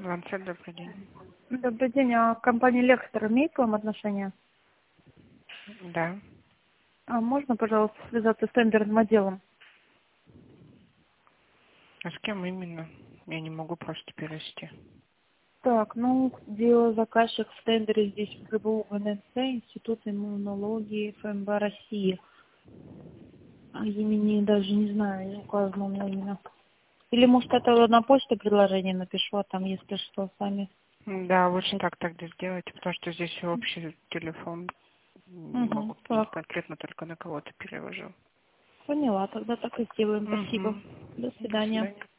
Ланцет, добрый день. Добрый день. А компания Лексер имеет к вам отношение? Да. А можно, пожалуйста, связаться с тендерным отделом? А с кем именно? Я не могу просто перевести. Так, дело заказчик в тендере здесь в ГБУ ГНЦ, Институт иммунологии ФМБ России. А имени даже не знаю, не указано у меня имя. Или, может, это на почту предложение напишу, а там, если что, сами. Да, лучше так тогда сделайте, потому что здесь общий телефон. Не Угу, могу понять так. конкретно, только на кого-то перевожу. Поняла, тогда так и сделаем. Спасибо. Угу. До До свидания. свидания.